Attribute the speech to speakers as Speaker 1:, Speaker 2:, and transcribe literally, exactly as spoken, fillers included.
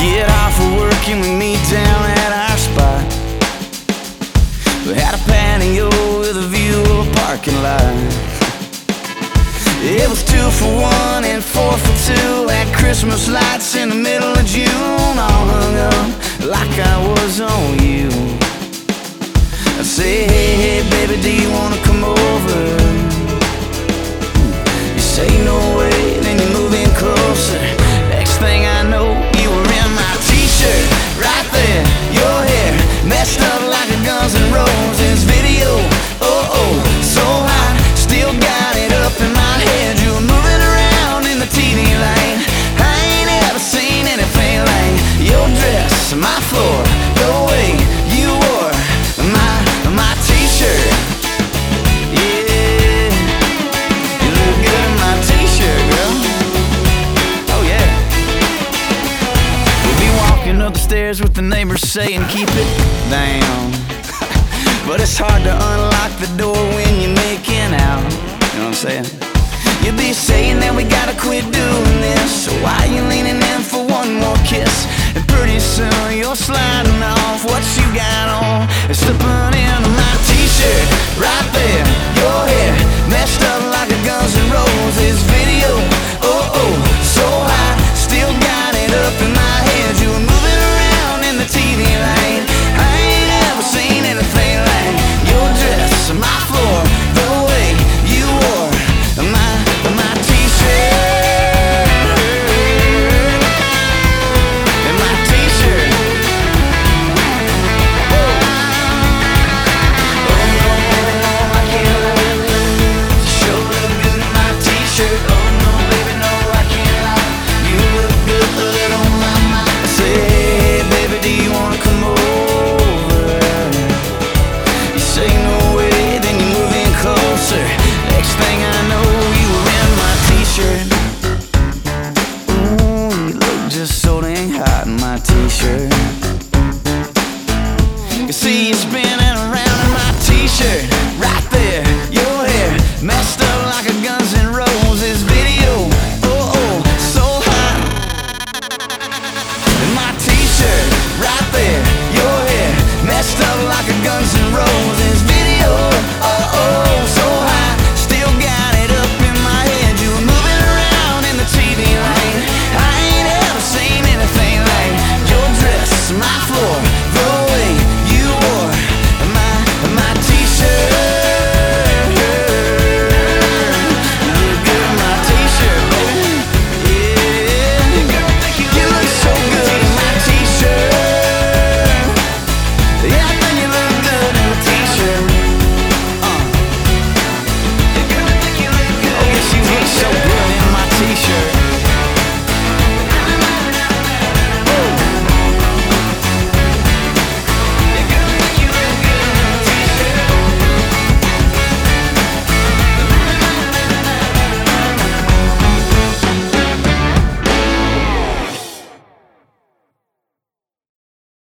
Speaker 1: Get off of work and we meet down at our spot. We had a patio with a view of a parking lot. It was two for one and four for two at Christmas lights in the middle of June, all hung up like I was on you. I say, hey, hey, baby, do you wanna come over? You say no way, then you move in closer. Next thing I know, you were in my t-shirt, right there, your hair messed up like a Guns N' Roses video. Oh, oh, so hot, still got it up in my head. You were moving around in the T V light. I ain't ever seen anything like your dress, my floor, the way you wore my, my t-shirt. Yeah, you look good in my t-shirt, girl. Oh yeah. We'll be walking up the stairs with the neighbors saying keep it down. But it's hard to unlock the door when you're making out. You know what I'm saying? You'll be saying that we gotta quit doing this, so why you leaning in for one more kiss? And pretty soon you're sliding off what you got on and slipping into my t-shirt, right there, your hair messed up like a Guns N' Roses video. Oh, oh, so high, still got it up in my head. You were moving around in the T V light. I ain't ever seen anything like your dress, my floor, the way you wore my, my t-shirt, and my t-shirt. Oh no, baby, no, I can't lie. Sure look good in my t-shirt. Oh no, baby, no, I can't lie. You look good on my mind. I say, hey, baby, do you wanna come over? You say no way, then you move in closer. Next thing I know, you were in my t-shirt. Ooh, you look just so dang hot in my t-shirt. You see you spinning around in my t-shirt.